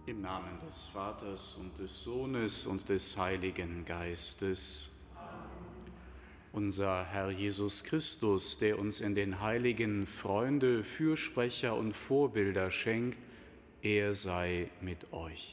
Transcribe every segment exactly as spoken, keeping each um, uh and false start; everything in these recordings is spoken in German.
Im Namen des Vaters und des Sohnes und des Heiligen Geistes. Amen. Unser Herr Jesus Christus, der uns in den Heiligen Freunde, Fürsprecher und Vorbilder schenkt, er sei mit euch.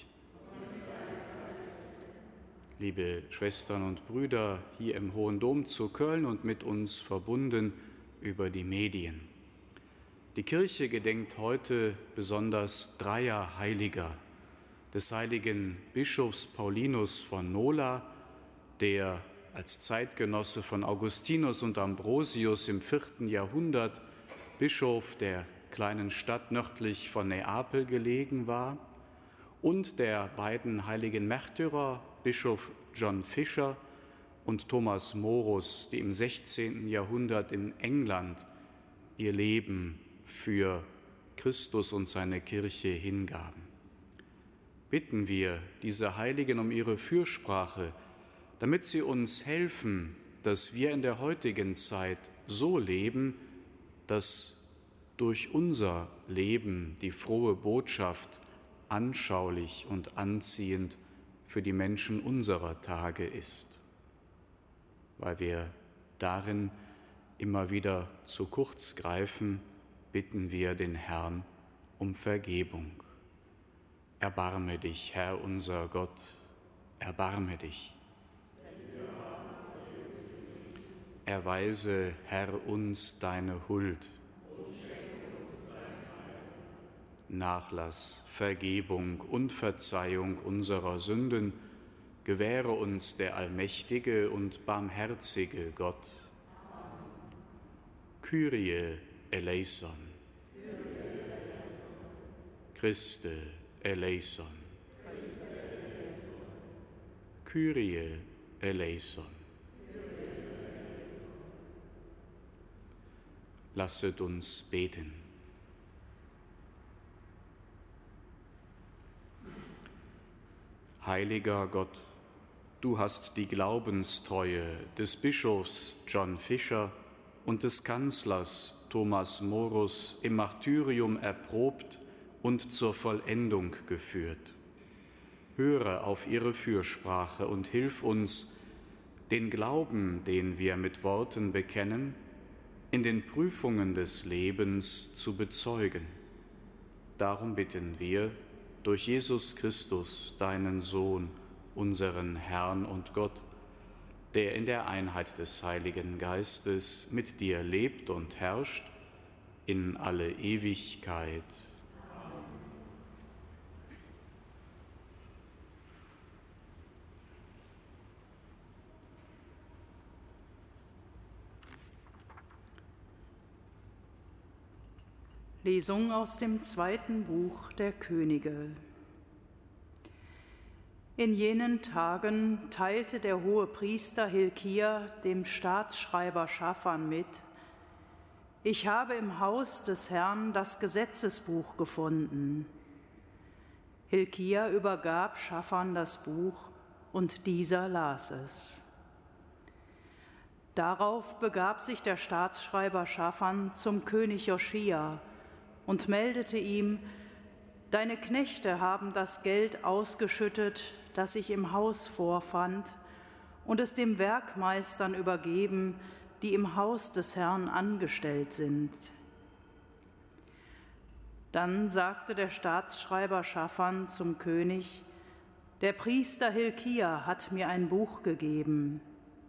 Liebe Schwestern und Brüder hier im Hohen Dom zu Köln und mit uns verbunden über die Medien. Die Kirche gedenkt heute besonders dreier Heiliger: des heiligen Bischofs Paulinus von Nola, der als Zeitgenosse von Augustinus und Ambrosius im vierten Jahrhundert Bischof der kleinen Stadt nördlich von Neapel gelegen war, und der beiden heiligen Märtyrer, Bischof John Fisher und Thomas Morus, die im sechzehnten Jahrhundert in England ihr Leben für Christus und seine Kirche hingaben. Bitten wir diese Heiligen um ihre Fürsprache, damit sie uns helfen, dass wir in der heutigen Zeit so leben, dass durch unser Leben die frohe Botschaft anschaulich und anziehend für die Menschen unserer Tage ist, weil wir darin immer wieder zu kurz greifen. Bitten wir den Herrn um Vergebung. Erbarme dich, Herr unser Gott, erbarme dich. Erweise, Herr, uns deine Huld. Nachlass, Vergebung und Verzeihung unserer Sünden gewähre uns der allmächtige und barmherzige Gott. Kyrie eleison. Christe eleison. Kyrie eleison. Lasset uns beten. Heiliger Gott, du hast die Glaubenstreue des Bischofs John Fisher und des Kanzlers Thomas Morus im Martyrium erprobt und zur Vollendung geführt. Höre auf ihre Fürsprache und hilf uns, den Glauben, den wir mit Worten bekennen, in den Prüfungen des Lebens zu bezeugen. Darum bitten wir durch Jesus Christus, deinen Sohn, unseren Herrn und Gott, der in der Einheit des Heiligen Geistes mit dir lebt und herrscht in alle Ewigkeit. Lesung aus dem zweiten Buch der Könige. In jenen Tagen teilte der Hohepriester Hilkia dem Staatsschreiber Schaphan mit: Ich habe im Haus des Herrn das Gesetzesbuch gefunden. Hilkia übergab Schaphan das Buch, und dieser las es. Darauf begab sich der Staatsschreiber Schaphan zum König Joschia und meldete ihm: Deine Knechte haben das Geld ausgeschüttet, das ich im Haus vorfand, und es dem Werkmeistern übergeben, die im Haus des Herrn angestellt sind. Dann sagte der Staatsschreiber Schaphan zum König: Der Priester Hilkia hat mir ein Buch gegeben.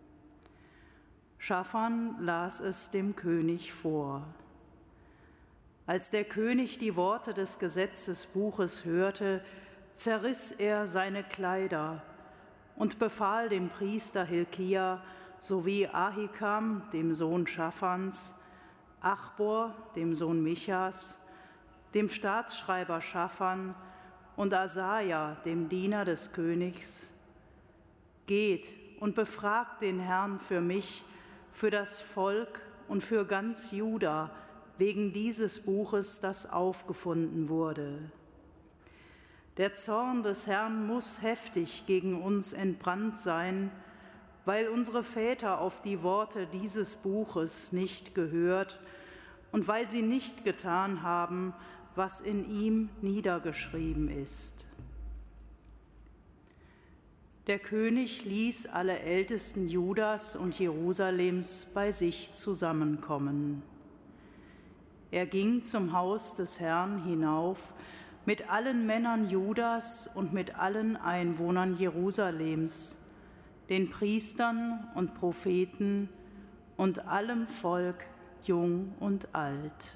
Schaphan las es dem König vor. Als der König die Worte des Gesetzesbuches hörte, zerriss er seine Kleider und befahl dem Priester Hilkia sowie Ahikam, dem Sohn Schaphans, Achbor, dem Sohn Michas, dem Staatsschreiber Schaphan und Asaja, dem Diener des Königs: Geht und befragt den Herrn für mich, für das Volk und für ganz Juda, wegen dieses Buches, das aufgefunden wurde. Der Zorn des Herrn muss heftig gegen uns entbrannt sein, weil unsere Väter auf die Worte dieses Buches nicht gehört und weil sie nicht getan haben, was in ihm niedergeschrieben ist. Der König ließ alle Ältesten Judas und Jerusalems bei sich zusammenkommen. Er ging zum Haus des Herrn hinauf mit allen Männern Judas und mit allen Einwohnern Jerusalems, den Priestern und Propheten und allem Volk, jung und alt.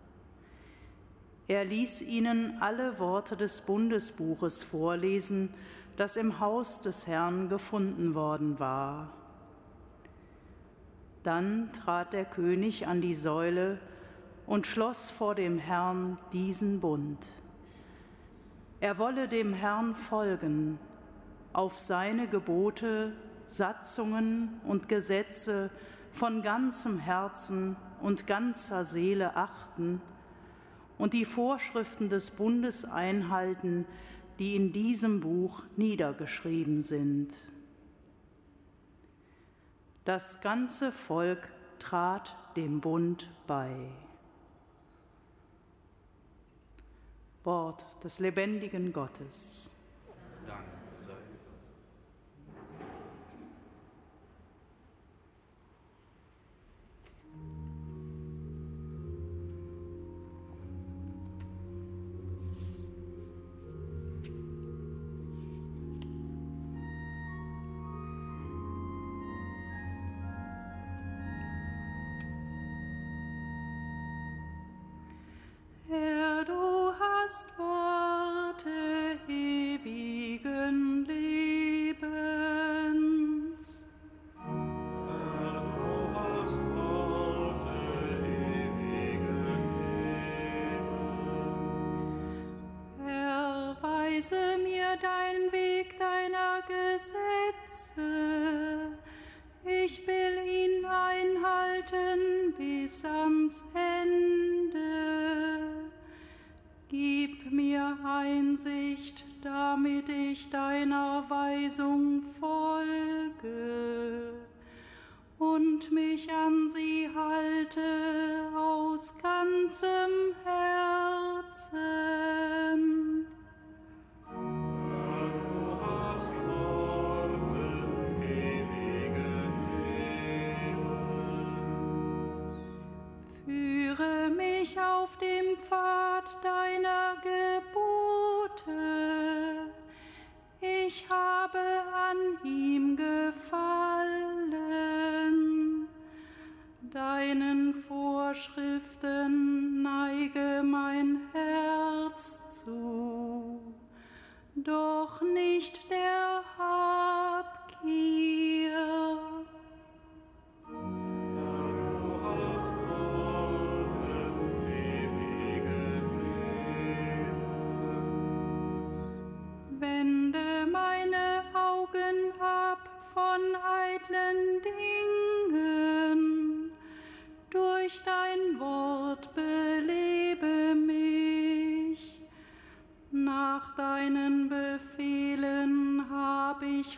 Er ließ ihnen alle Worte des Bundesbuches vorlesen, das im Haus des Herrn gefunden worden war. Dann trat der König an die Säule und schloss vor dem Herrn diesen Bund. Er wolle dem Herrn folgen, auf seine Gebote, Satzungen und Gesetze von ganzem Herzen und ganzer Seele achten und die Vorschriften des Bundes einhalten, die in diesem Buch niedergeschrieben sind. Das ganze Volk trat dem Bund bei. Wort des lebendigen Gottes. Dank sei Herr, du hast Worte ewigen Lebens. Herr, du hast Worte ewigen Lebens. Herr, weise mir deinen Weg deiner Gesetze. Ich will ihn einhalten bis ans Ende. Gib mir Einsicht, damit ich deiner Weisung folge und mich an sie halte aus ganzem Herzen. Herr, du hast Worte ewigen Lebens. Führe mich auf dem Pfad deiner Gebote. Ich habe an ihm gefallen. Deinen Vorschriften neige mein Herz zu, doch nicht der Habgier. Herr, du hast Worte ewigen Lebens. Wende meine Augen ab von eitlen Dingen. Durch dein Wort belebe mich. Nach deinen Befehlen hab ich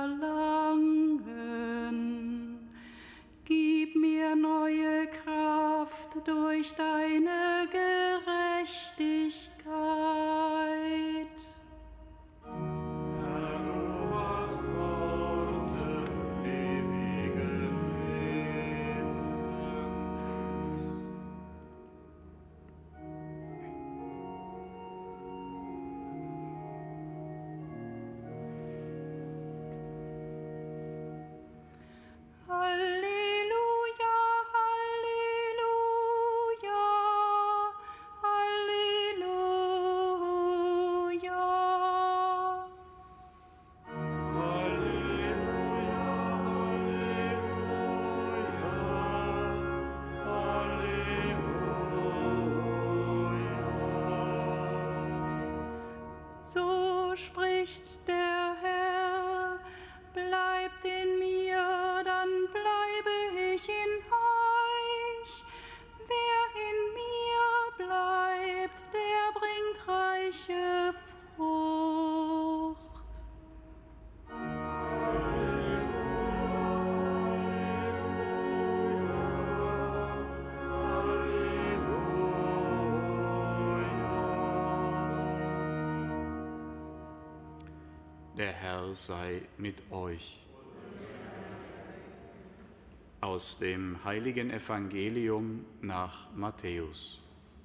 Verlangen. Gib mir neue Kraft durch deine Gerechtigkeit. Herr, du hast Worte ewigen Lebens. Halleluja, Halleluja, Halleluja. Halleluja, Halleluja. So spricht der Herr, bleibt in mir, dann bleibe ich in euch. Wer in mir bleibt, der bringt reiche Frucht. Der Herr sei mit euch. Aus dem heiligen Evangelium nach Matthäus.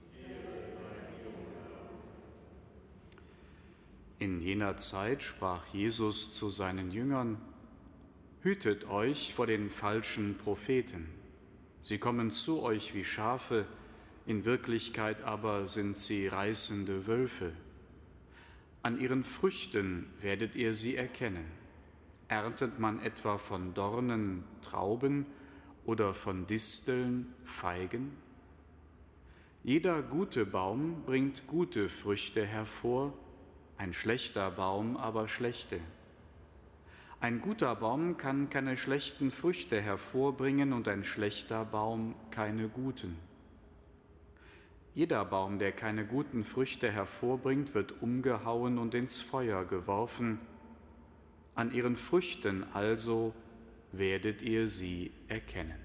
In jener Zeit sprach Jesus zu seinen Jüngern: Hütet euch vor den falschen Propheten. Sie kommen zu euch wie Schafe, in Wirklichkeit aber sind sie reißende Wölfe. An ihren Früchten werdet ihr sie erkennen. Erntet man etwa von Dornen Trauben oder von Disteln Feigen? Jeder gute Baum bringt gute Früchte hervor, ein schlechter Baum aber schlechte. Ein guter Baum kann keine schlechten Früchte hervorbringen und ein schlechter Baum keine guten. Jeder Baum, der keine guten Früchte hervorbringt, wird umgehauen und ins Feuer geworfen. An ihren Früchten also werdet ihr sie erkennen.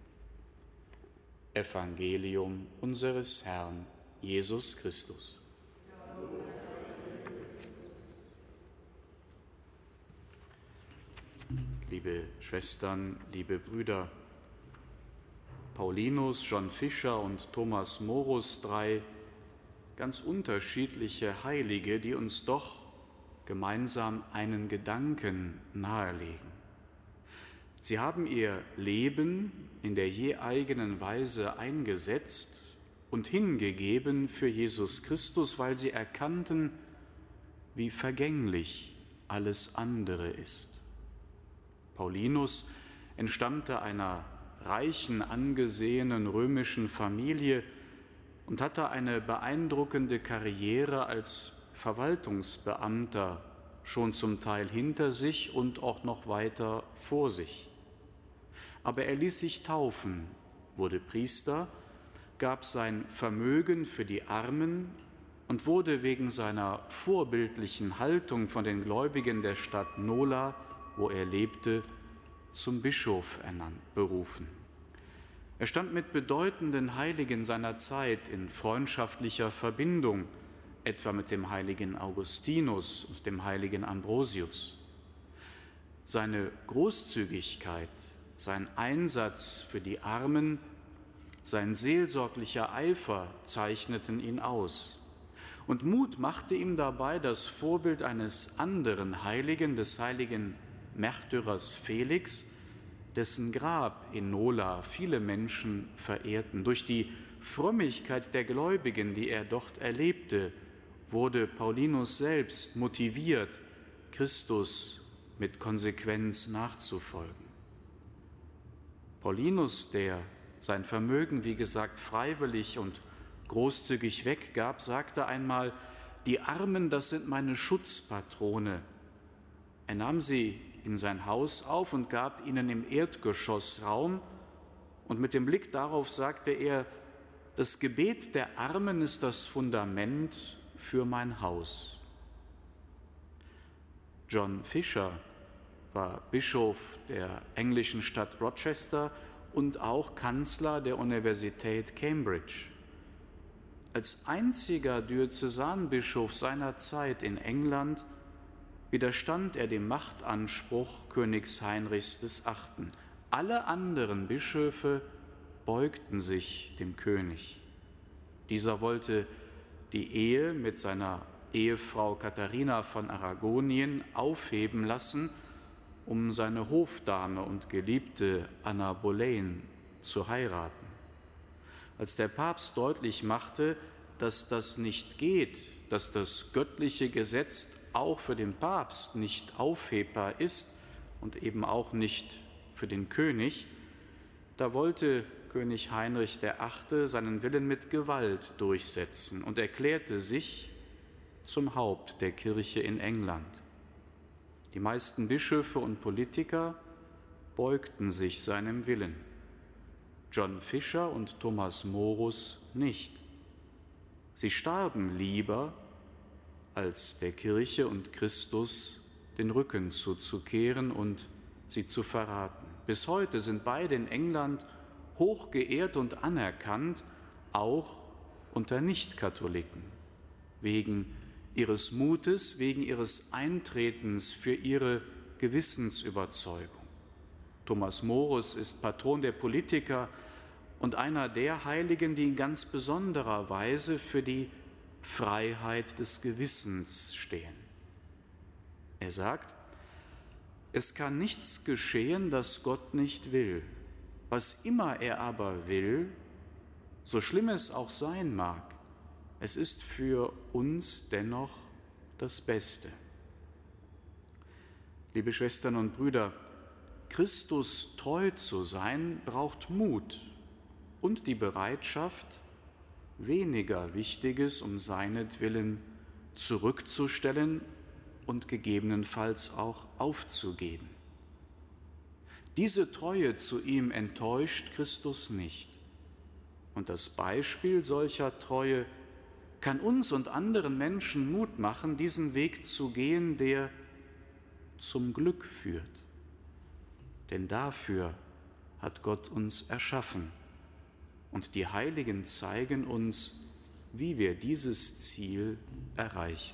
Evangelium unseres Herrn Jesus Christus. Liebe Schwestern, liebe Brüder, Paulinus, John Fischer und Thomas Morus, drei ganz unterschiedliche Heilige, die uns doch gemeinsam einen Gedanken nahelegen. Sie haben ihr Leben in der je eigenen Weise eingesetzt und hingegeben für Jesus Christus, weil sie erkannten, wie vergänglich alles andere ist. Paulinus entstammte einer reichen, angesehenen römischen Familie und hatte eine beeindruckende Karriere als Verwaltungsbeamter schon zum Teil hinter sich und auch noch weiter vor sich. Aber er ließ sich taufen, wurde Priester, gab sein Vermögen für die Armen und wurde wegen seiner vorbildlichen Haltung von den Gläubigen der Stadt Nola, wo er lebte, zum Bischof ernannt, berufen. Er stand mit bedeutenden Heiligen seiner Zeit in freundschaftlicher Verbindung, etwa mit dem heiligen Augustinus und dem heiligen Ambrosius. Seine Großzügigkeit, sein Einsatz für die Armen, sein seelsorglicher Eifer zeichneten ihn aus. Und Mut machte ihm dabei das Vorbild eines anderen Heiligen, des heiligen Märtyrers Felix, dessen Grab in Nola viele Menschen verehrten. Durch die Frömmigkeit der Gläubigen, die er dort erlebte, wurde Paulinus selbst motiviert, Christus mit Konsequenz nachzufolgen. Paulinus, der sein Vermögen, wie gesagt, freiwillig und großzügig weggab, sagte einmal: Die Armen, das sind meine Schutzpatrone. Er nahm sie in sein Haus auf und gab ihnen im Erdgeschoss Raum. Und mit dem Blick darauf sagte er: Das Gebet der Armen ist das Fundament für mein Haus. John Fisher war Bischof der englischen Stadt Rochester und auch Kanzler der Universität Cambridge. Als einziger Diözesanbischof seiner Zeit in England widerstand er dem Machtanspruch Königs Heinrichs des Achten. Alle anderen Bischöfe beugten sich dem König. Dieser wollte die Ehe mit seiner Ehefrau Katharina von Aragonien aufheben lassen, um seine Hofdame und Geliebte Anna Boleyn zu heiraten. Als der Papst deutlich machte, dass das nicht geht, dass das göttliche Gesetz auch für den Papst nicht aufhebbar ist und eben auch nicht für den König, da wollte König Heinrich der Achte seinen Willen mit Gewalt durchsetzen und erklärte sich zum Haupt der Kirche in England. Die meisten Bischöfe und Politiker beugten sich seinem Willen. John Fisher und Thomas Morus nicht. Sie starben lieber, als der Kirche und Christus den Rücken zuzukehren und sie zu verraten. Bis heute sind beide in England hoch geehrt und anerkannt, auch unter Nichtkatholiken, wegen ihres Mutes wegen ihres Eintretens für ihre Gewissensüberzeugung. Thomas Morus ist Patron der Politiker und einer der Heiligen, die in ganz besonderer Weise für die Freiheit des Gewissens stehen. Er sagt, es kann nichts geschehen, das Gott nicht will. Was immer er aber will, so schlimm es auch sein mag, es ist für uns dennoch das Beste. Liebe Schwestern und Brüder, Christus treu zu sein, braucht Mut und die Bereitschaft, weniger Wichtiges um seinetwillen zurückzustellen und gegebenenfalls auch aufzugeben. Diese Treue zu ihm enttäuscht Christus nicht. Und das Beispiel solcher Treue kann uns und anderen Menschen Mut machen, diesen Weg zu gehen, der zum Glück führt. Denn dafür hat Gott uns erschaffen. Und die Heiligen zeigen uns, wie wir dieses Ziel erreichen.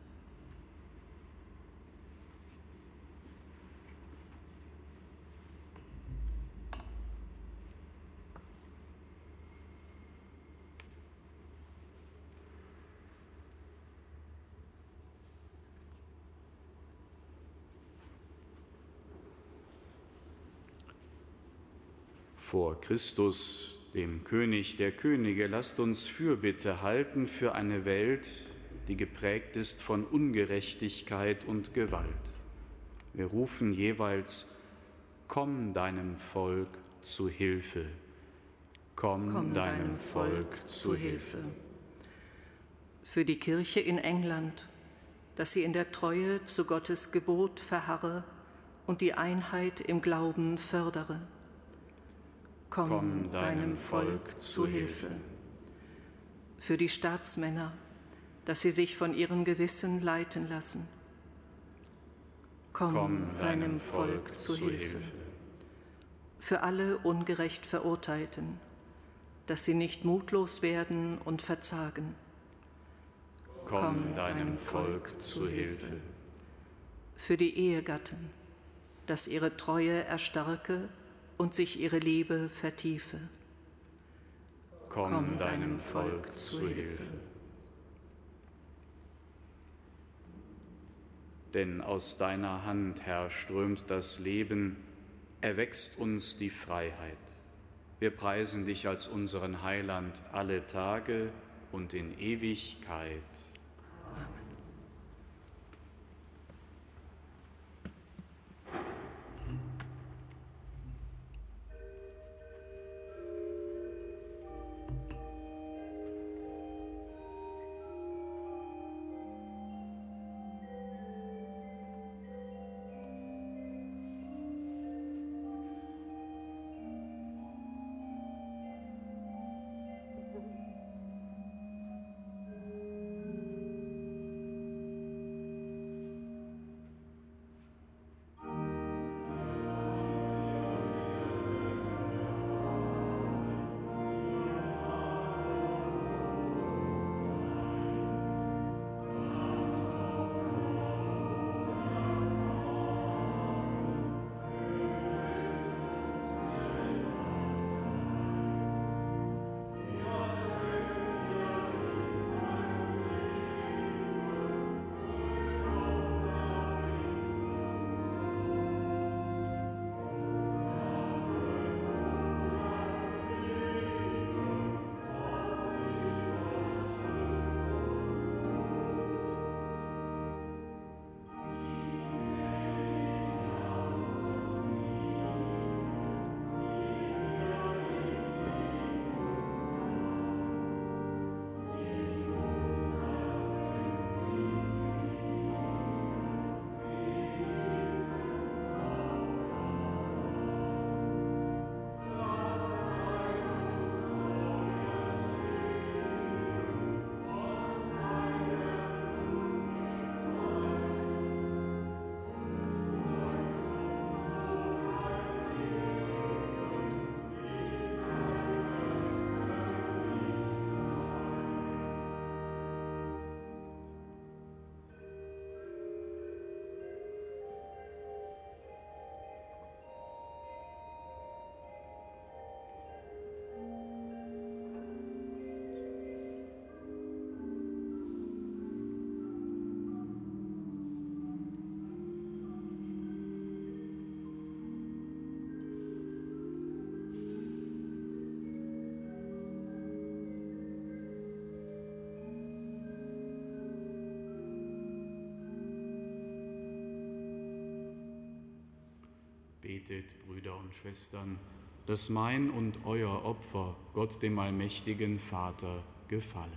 Vor Christus, dem König der Könige, lasst uns Fürbitte halten für eine Welt, die geprägt ist von Ungerechtigkeit und Gewalt. Wir rufen jeweils: Komm deinem Volk zu Hilfe. Komm, Komm deinem Volk zu Hilfe. Für die Kirche in England, dass sie in der Treue zu Gottes Gebot verharre und die Einheit im Glauben fördere. Komm, Komm deinem Volk zu Hilfe. Für die Staatsmänner, dass sie sich von ihrem Gewissen leiten lassen. Komm, Komm deinem Volk zu Hilfe. Für alle ungerecht Verurteilten, dass sie nicht mutlos werden und verzagen. Komm deinem Volk zu Hilfe. Für die Ehegatten, dass ihre Treue erstarke und sich ihre Liebe vertiefe. Komm deinem Volk zu Hilfe. Denn aus deiner Hand, Herr, strömt das Leben, erwächst uns die Freiheit. Wir preisen dich als unseren Heiland alle Tage und in Ewigkeit. Betet, Brüder und Schwestern, dass mein und euer Opfer Gott dem allmächtigen Vater gefalle.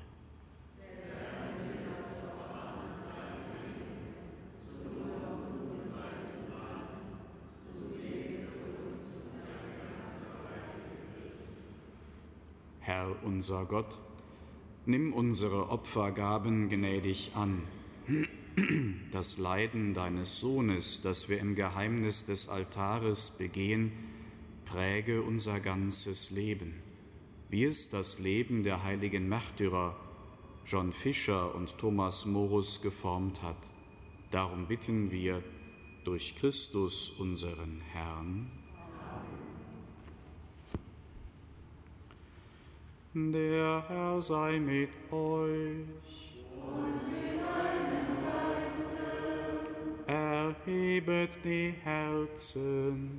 Herr unser Gott, nimm unsere Opfergaben gnädig an. Das Leiden deines Sohnes, das wir im Geheimnis des Altares begehen, präge unser ganzes Leben, wie es das Leben der heiligen Märtyrer John Fischer und Thomas Morus geformt hat. Darum bitten wir durch Christus unseren Herrn. Der Herr sei mit euch. Und mit deinem Geiste. Erhebet die Herzen.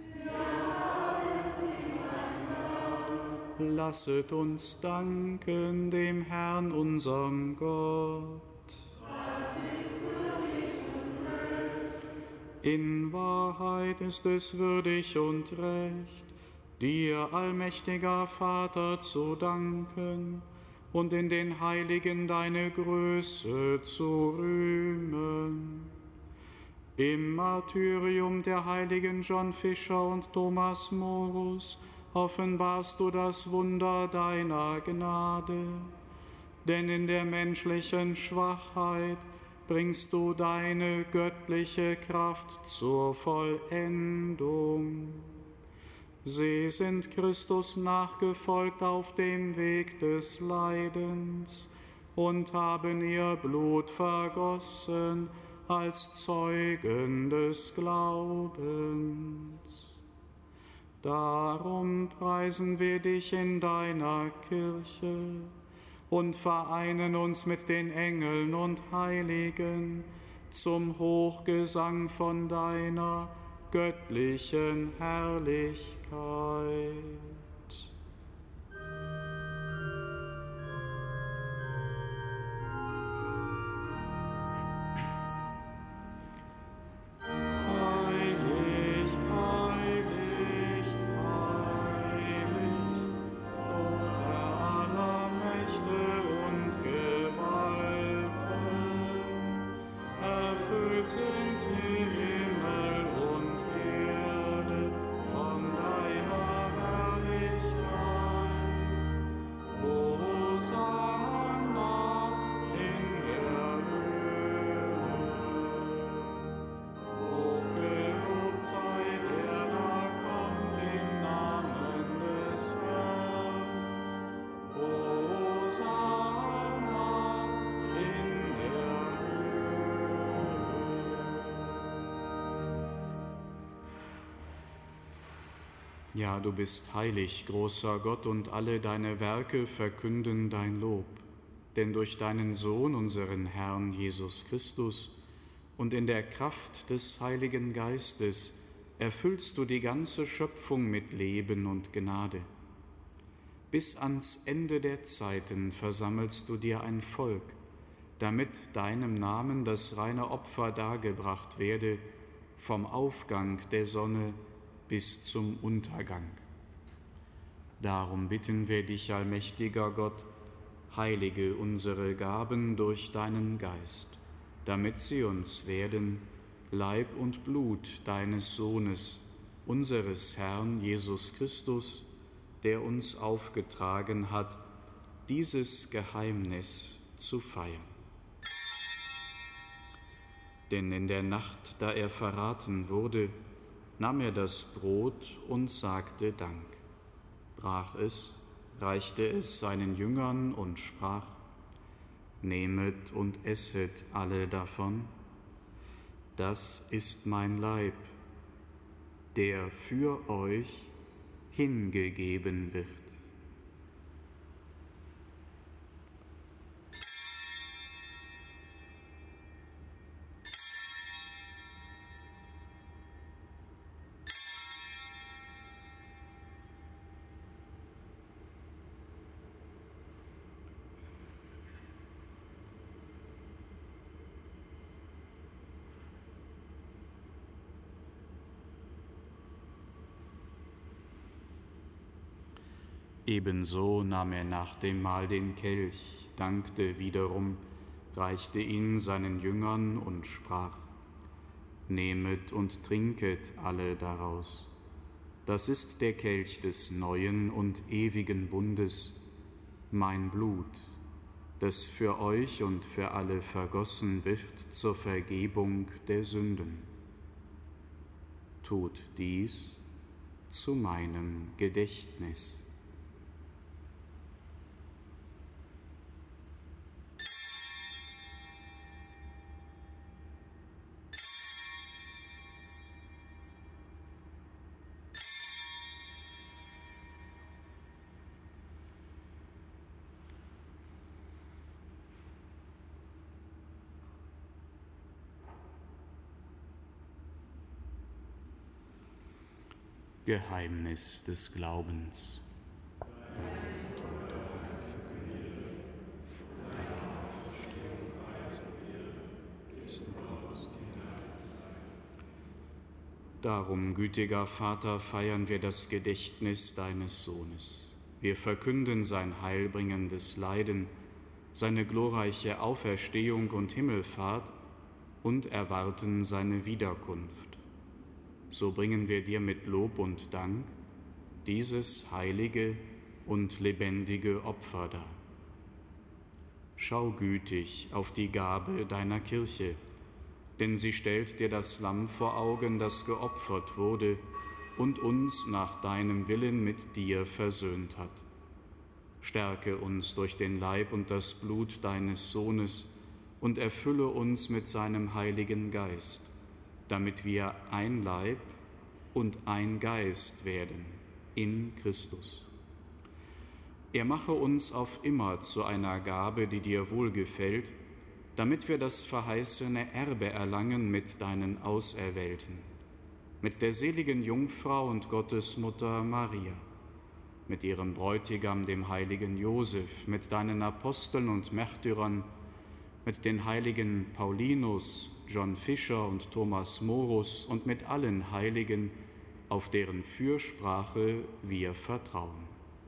Lasset uns danken dem Herrn, unserem Gott. Das ist würdig und recht. In Wahrheit ist es würdig und recht, dir, allmächtiger Vater, zu danken und in den Heiligen deine Größe zu rühmen. Im Martyrium der Heiligen John Fischer und Thomas Morus offenbarst du das Wunder deiner Gnade, denn in der menschlichen Schwachheit bringst du deine göttliche Kraft zur Vollendung. Sie sind Christus nachgefolgt auf dem Weg des Leidens und haben ihr Blut vergossen als Zeugen des Glaubens. Darum preisen wir dich in deiner Kirche und vereinen uns mit den Engeln und Heiligen zum Hochgesang von deiner göttlichen Herrlichkeit. Ja, du bist heilig, großer Gott, und alle deine Werke verkünden dein Lob. Denn durch deinen Sohn, unseren Herrn Jesus Christus, und in der Kraft des Heiligen Geistes erfüllst du die ganze Schöpfung mit Leben und Gnade. Bis ans Ende der Zeiten versammelst du dir ein Volk, damit deinem Namen das reine Opfer dargebracht werde, vom Aufgang der Sonne bis zum Untergang. Darum bitten wir dich, allmächtiger Gott, heilige unsere Gaben durch deinen Geist, damit sie uns werden Leib und Blut deines Sohnes, unseres Herrn Jesus Christus, der uns aufgetragen hat, dieses Geheimnis zu feiern. Denn in der Nacht, da er verraten wurde, nahm er das Brot und sagte Dank, brach es, reichte es seinen Jüngern und sprach: Nehmet und esset alle davon, das ist mein Leib, der für euch hingegeben wird. Ebenso nahm er nach dem Mahl den Kelch, dankte wiederum, reichte ihn seinen Jüngern und sprach: Nehmet und trinket alle daraus. Das ist der Kelch des neuen und ewigen Bundes, mein Blut, das für euch und für alle vergossen wird zur Vergebung der Sünden. Tut dies zu meinem Gedächtnis. Geheimnis des Glaubens. Deinen Tod, o Herr, verkündigen, deine Auferstehung preisen wir, dessen Kreuz dir Dank. Darum, gütiger Vater, feiern wir das Gedächtnis deines Sohnes. Wir verkünden sein heilbringendes Leiden, seine glorreiche Auferstehung und Himmelfahrt und erwarten seine Wiederkunft. So bringen wir dir mit Lob und Dank dieses heilige und lebendige Opfer dar. Schau gütig auf die Gabe deiner Kirche, denn sie stellt dir das Lamm vor Augen, das geopfert wurde und uns nach deinem Willen mit dir versöhnt hat. Stärke uns durch den Leib und das Blut deines Sohnes und erfülle uns mit seinem Heiligen Geist, damit wir ein Leib und ein Geist werden in Christus. Er mache uns auf immer zu einer Gabe, die dir wohlgefällt, damit wir das verheißene Erbe erlangen mit deinen Auserwählten, mit der seligen Jungfrau und Gottesmutter Maria, mit ihrem Bräutigam, dem heiligen Josef, mit deinen Aposteln und Märtyrern, mit den heiligen Paulinus, John Fischer und Thomas Morus und mit allen Heiligen, auf deren Fürsprache wir vertrauen.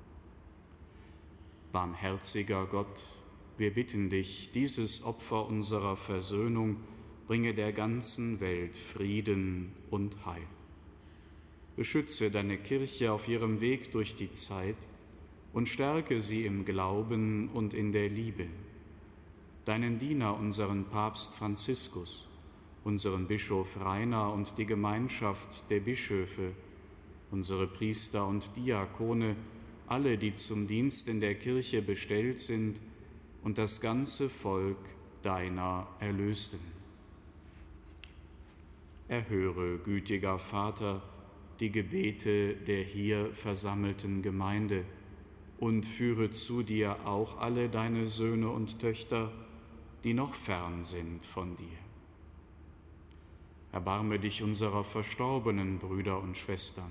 Barmherziger Gott, wir bitten dich, dieses Opfer unserer Versöhnung bringe der ganzen Welt Frieden und Heil. Beschütze deine Kirche auf ihrem Weg durch die Zeit und stärke sie im Glauben und in der Liebe. Deinen Diener, unseren Papst Franziskus, unseren Bischof Rainer und die Gemeinschaft der Bischöfe, unsere Priester und Diakone, alle, die zum Dienst in der Kirche bestellt sind, und das ganze Volk deiner Erlösten. Erhöre, gütiger Vater, die Gebete der hier versammelten Gemeinde und führe zu dir auch alle deine Söhne und Töchter, die noch fern sind von dir. Erbarme dich unserer verstorbenen Brüder und Schwestern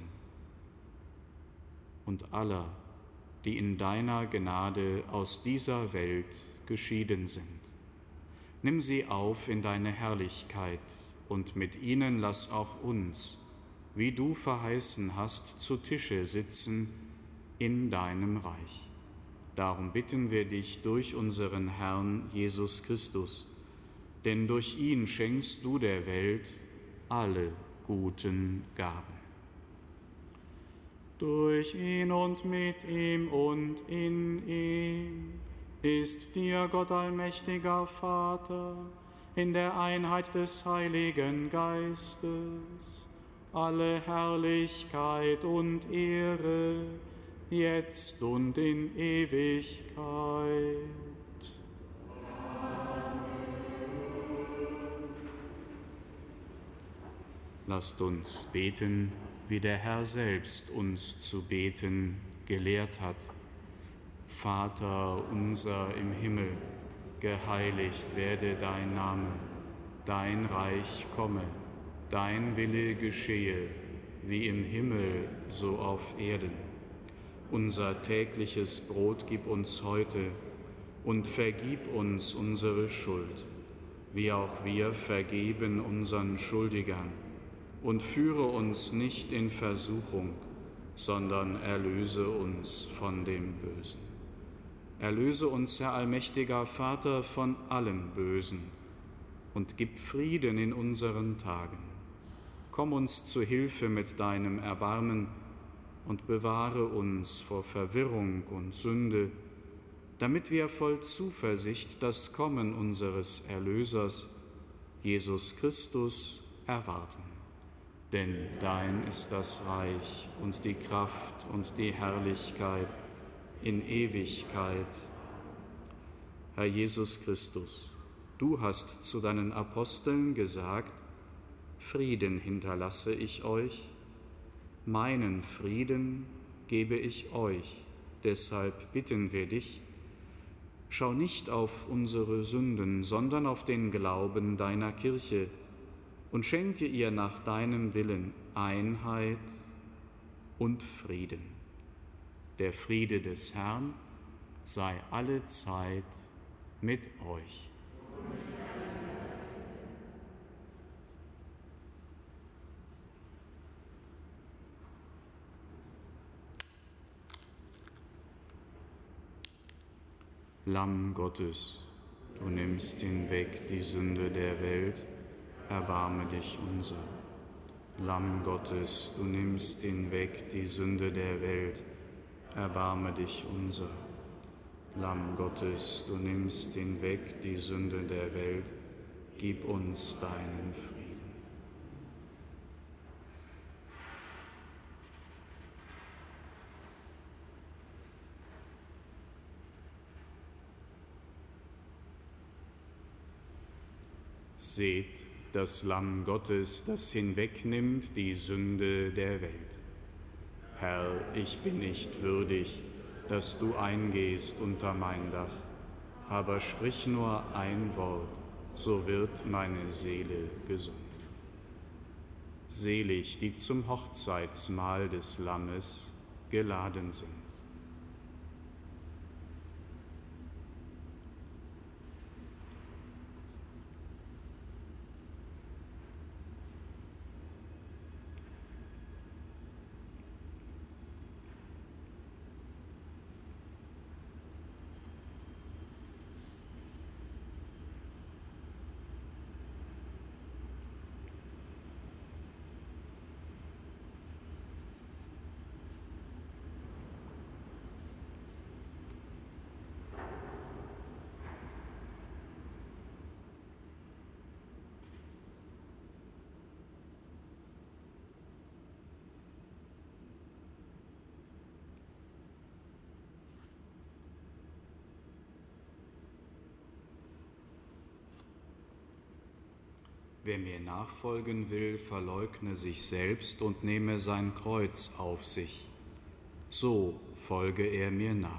und aller, die in deiner Gnade aus dieser Welt geschieden sind. Nimm sie auf in deine Herrlichkeit und mit ihnen lass auch uns, wie du verheißen hast, zu Tische sitzen in deinem Reich. Darum bitten wir dich durch unseren Herrn Jesus Christus, denn durch ihn schenkst du der Welt alle guten Gaben. Durch ihn und mit ihm und in ihm ist dir, Gott allmächtiger Vater, in der Einheit des Heiligen Geistes, alle Herrlichkeit und Ehre, jetzt und in Ewigkeit. Lasst uns beten, wie der Herr selbst uns zu beten gelehrt hat. Vater unser im Himmel, geheiligt werde dein Name, dein Reich komme, dein Wille geschehe, wie im Himmel, so auf Erden. Unser tägliches Brot gib uns heute und vergib uns unsere Schuld, wie auch wir vergeben unseren Schuldigern. Und führe uns nicht in Versuchung, sondern erlöse uns von dem Bösen. Erlöse uns, Herr allmächtiger Vater, von allem Bösen und gib Frieden in unseren Tagen. Komm uns zu Hilfe mit deinem Erbarmen und bewahre uns vor Verwirrung und Sünde, damit wir voll Zuversicht das Kommen unseres Erlösers, Jesus Christus, erwarten. Denn dein ist das Reich und die Kraft und die Herrlichkeit in Ewigkeit. Herr Jesus Christus, du hast zu deinen Aposteln gesagt, Frieden hinterlasse ich euch, meinen Frieden gebe ich euch. Deshalb bitten wir dich, schau nicht auf unsere Sünden, sondern auf den Glauben deiner Kirche und schenke ihr nach deinem Willen Einheit und Frieden. Der Friede des Herrn sei alle Zeit mit euch. Lamm Gottes, du nimmst hinweg die Sünde der Welt, erbarme dich unser. Lamm Gottes, du nimmst hinweg die Sünde der Welt, erbarme dich unser. Lamm Gottes, du nimmst hinweg die Sünde der Welt, gib uns deinen Frieden. Seht das Lamm Gottes, das hinwegnimmt die Sünde der Welt. Herr, ich bin nicht würdig, dass du eingehst unter mein Dach, aber sprich nur ein Wort, so wird meine Seele gesund. Selig, die zum Hochzeitsmahl des Lammes geladen sind. Wer mir nachfolgen will, verleugne sich selbst und nehme sein Kreuz auf sich. So folge er mir nach.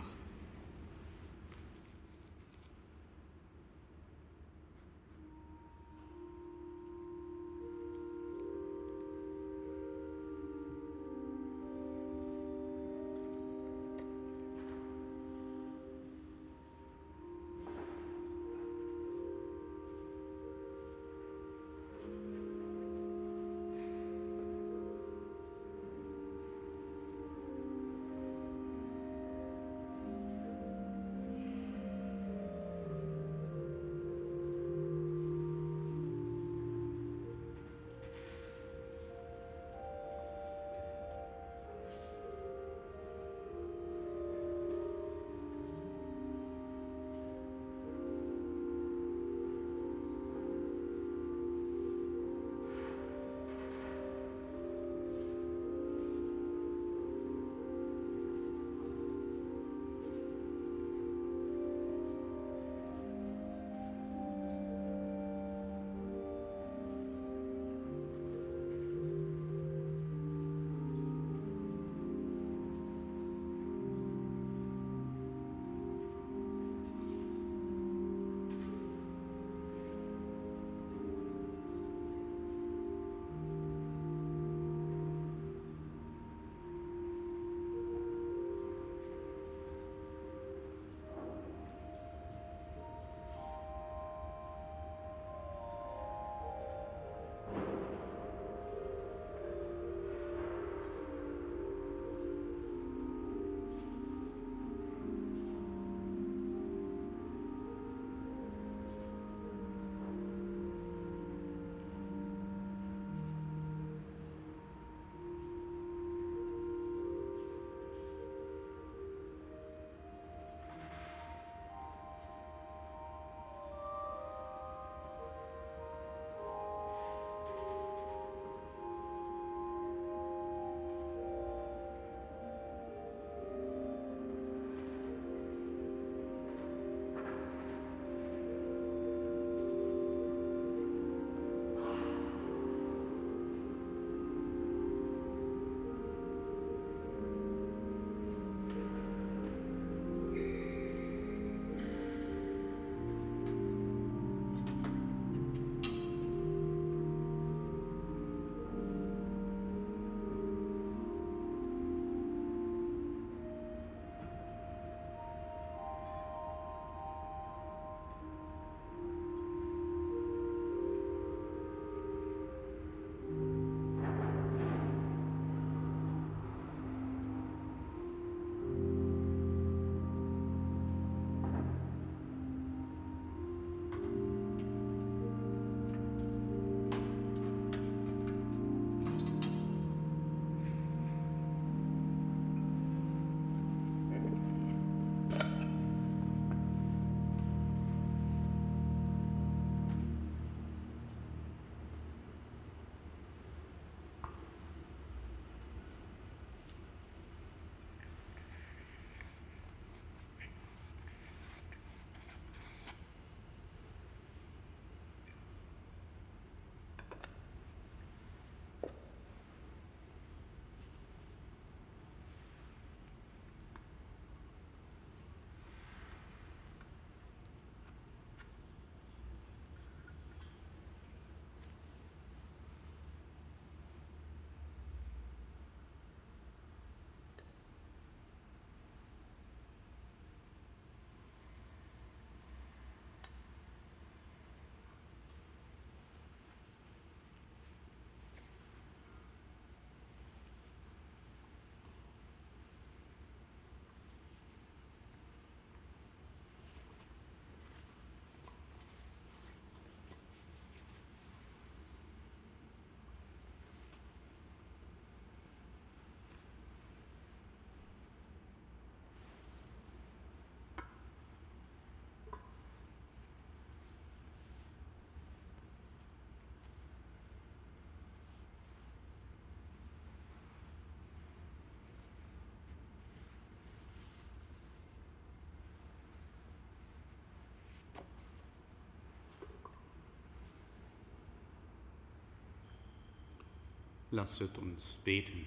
Lasset uns beten.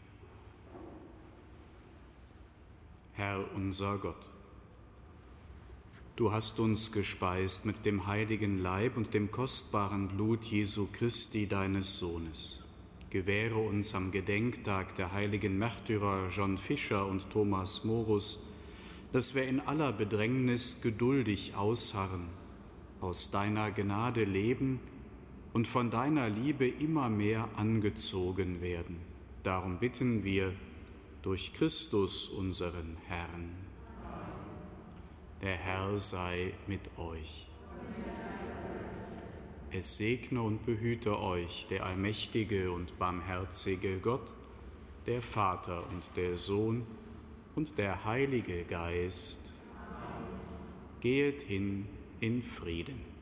Herr unser Gott, du hast uns gespeist mit dem heiligen Leib und dem kostbaren Blut Jesu Christi, deines Sohnes. Gewähre uns am Gedenktag der heiligen Märtyrer John Fischer und Thomas Morus, dass wir in aller Bedrängnis geduldig ausharren, aus deiner Gnade leben und von deiner Liebe immer mehr angezogen werden. Darum bitten wir durch Christus, unseren Herrn. Der Herr sei mit euch. Es segne und behüte euch der allmächtige und barmherzige Gott, der Vater und der Sohn und der Heilige Geist. Gehet hin in Frieden.